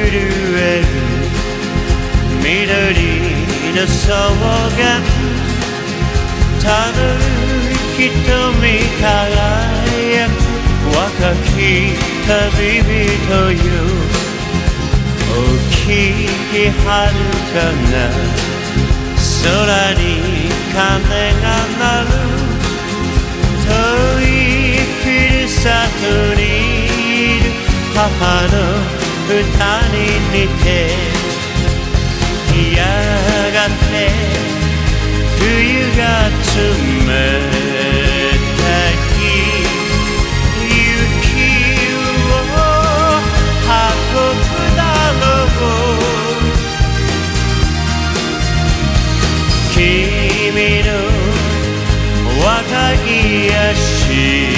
える緑の草原たどる瞳輝く若き旅人よお聞き遥かな空に鐘が鳴る遠いふるさとにいる母の歌に似てやがて冬が冷たい雪を運ぶだろう君の若き足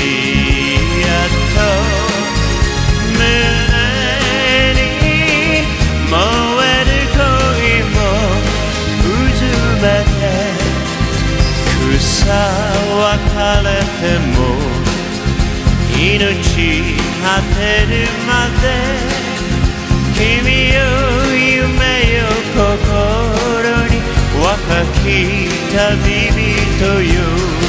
跡胸に燃える恋もうずめて草は枯れても命果てるまで君よ夢よ心に若き旅人よ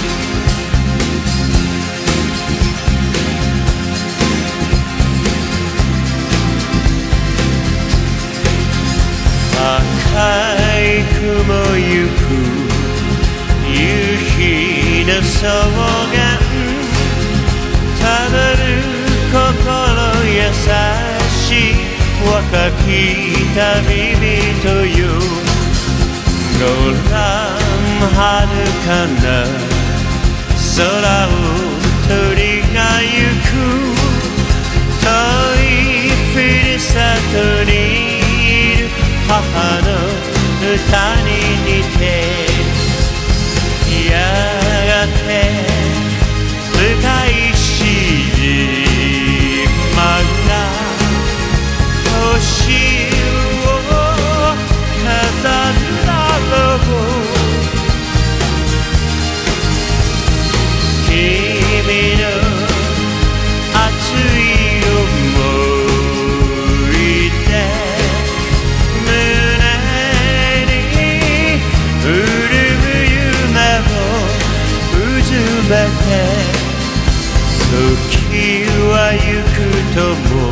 赤い雲ゆく夕日の草原たどる心優しい若き旅人よご覧遥かな空を鳥が行く遠いふるさとにいる母の歌に似てやがて深い島が星を飾るだろう君の熱い想いで胸に潤む夢をうずめて時は行くとも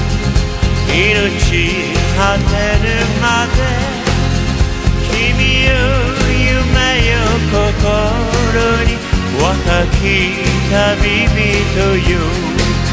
命果てるまで君よ夢よ心に若き旅人よ